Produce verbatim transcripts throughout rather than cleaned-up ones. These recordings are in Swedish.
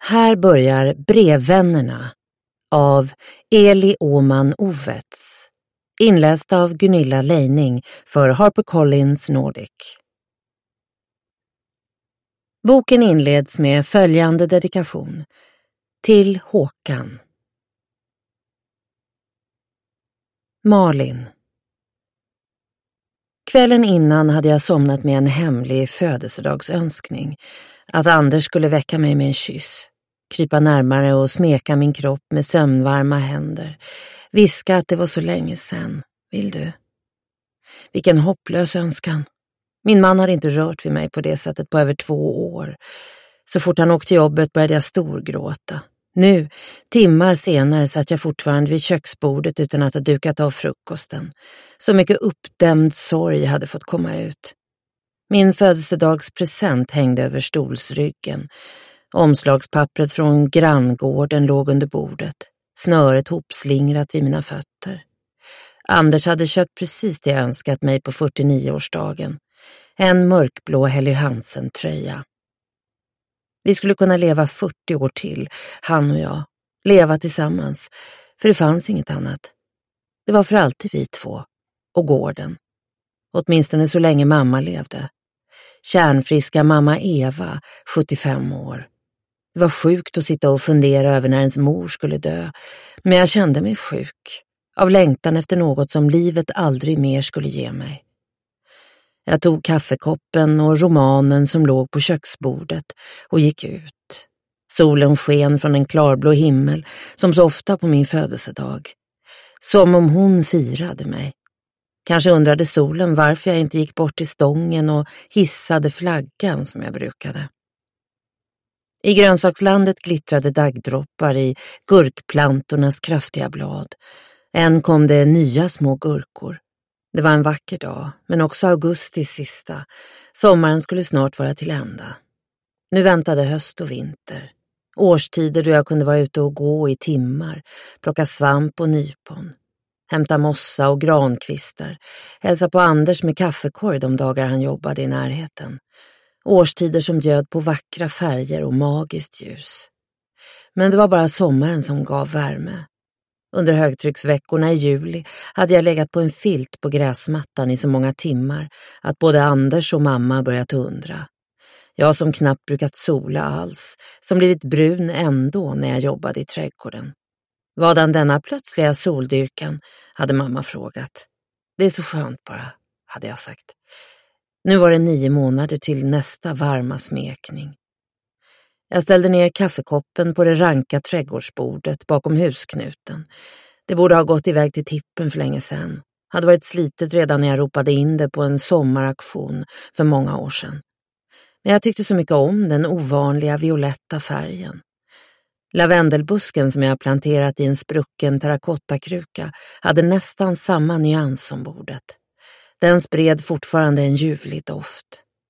Här börjar Brevvännerna av Eli Åman Ovets, inläst av Gunilla Leining för HarperCollins Nordic. Boken inleds med följande dedikation: till Håkan. Malin. Kvällen innan hade jag somnat med en hemlig födelsedagsönskning. Att Anders skulle väcka mig med en kyss. Krypa närmare och smeka min kropp med sömnvarma händer. Viska att det var så länge sedan. Vill du? Vilken hopplös önskan. Min man hade inte rört vid mig på det sättet på över två år. Så fort han åkte till jobbet började jag storgråta. Nu, timmar senare, satt jag fortfarande vid köksbordet utan att ha dukat av frukosten. Så mycket uppdämd sorg hade fått komma ut. Min födelsedagspresent hängde över stolsryggen. Omslagspappret från granngården låg under bordet. Snöret hopslingrat vid mina fötter. Anders hade köpt precis det jag önskat mig på fyrtionioårsdagen. En mörkblå Helly Hansen-tröja. Vi skulle kunna leva fyrtio år till, han och jag. Leva tillsammans, för det fanns inget annat. Det var för alltid vi två. Och gården. Åtminstone så länge mamma levde. Kärnfriska mamma Eva, sjuttiofem år. Det var sjukt att sitta och fundera över när ens mor skulle dö. Men jag kände mig sjuk. Av längtan efter något som livet aldrig mer skulle ge mig. Jag tog kaffekoppen och romanen som låg på köksbordet och gick ut. Solen sken från en klarblå himmel som så ofta på min födelsedag. Som om hon firade mig. Kanske undrade solen varför jag inte gick bort till stången och hissade flaggan som jag brukade. I grönsakslandet glittrade daggdroppar i gurkplantornas kraftiga blad. Än kom det nya små gurkor. Det var en vacker dag, men också augustis sista. Sommaren skulle snart vara till ända. Nu väntade höst och vinter. Årstider då jag kunde vara ute och gå i timmar, plocka svamp och nypon. Hämta mossa och grankvistar. Hälsa på Anders med kaffekorg de dagar han jobbade i närheten. Årstider som bjöd på vackra färger och magiskt ljus. Men det var bara sommaren som gav värme. Under högtrycksveckorna i juli hade jag legat på en filt på gräsmattan i så många timmar att både Anders och mamma börjat undra. Jag som knappt brukat sola alls, som blivit brun ändå när jag jobbade i trädgården. Vadan denna plötsliga soldyrkan, hade mamma frågat. Det är så skönt bara, hade jag sagt. Nu var det nio månader till nästa varma smekning. Jag ställde ner kaffekoppen på det ranka trädgårdsbordet bakom husknuten. Det borde ha gått iväg till tippen för länge sedan. Hade varit slitet redan när jag ropade in det på en sommaraktion för många år sedan. Men jag tyckte så mycket om den ovanliga violetta färgen. Lavendelbusken som jag planterat i en sprucken terrakottakruka hade nästan samma nyans som bordet. Den spred fortfarande en ljuvlig doft.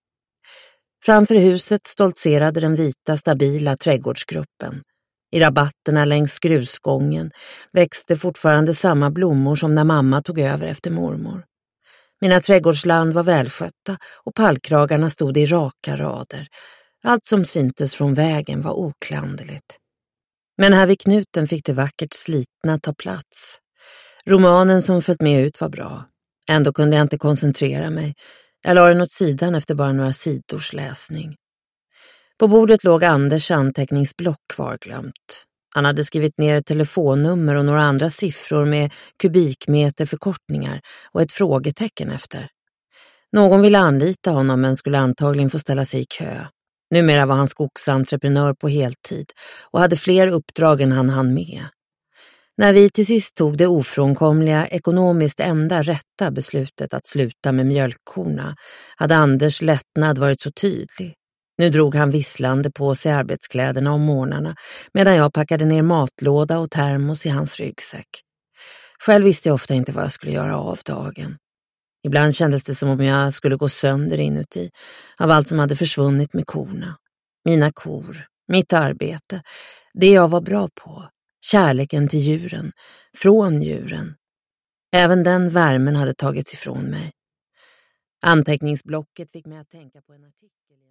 Framför huset stoltserade den vita stabila trädgårdsgruppen. I rabatterna längs grusgången växte fortfarande samma blommor som när mamma tog över efter mormor. Mina trädgårdsland var välskötta och pallkragarna stod i raka rader. Allt som syntes från vägen var oklanderligt. Men här vid knuten fick det vackert slitna ta plats. Romanen som följt med ut var bra. Ändå kunde jag inte koncentrera mig. Jag la den åt sidan efter bara några sidors läsning. På bordet låg Anders anteckningsblock kvarglömt. Han hade skrivit ner ett telefonnummer och några andra siffror med kubikmeter förkortningar och ett frågetecken efter. Någon ville anlita honom men skulle antagligen få ställa sig i kö. Numera var han skogsentreprenör på heltid och hade fler uppdrag än han hann med. När vi till sist tog det ofrånkomliga, ekonomiskt enda rätta beslutet att sluta med mjölkkorna hade Anders lättnad varit så tydlig. Nu drog han visslande på sig arbetskläderna om morgnarna medan jag packade ner matlåda och termos i hans ryggsäck. Själv visste jag ofta inte vad jag skulle göra av dagen. Ibland kändes det som om jag skulle gå sönder inuti av allt som hade försvunnit med korna. Mina kor, mitt arbete, det jag var bra på. Kärleken till djuren, från djuren. Även den värmen hade tagits ifrån mig. Anteckningsblocket fick mig att tänka på en artikel.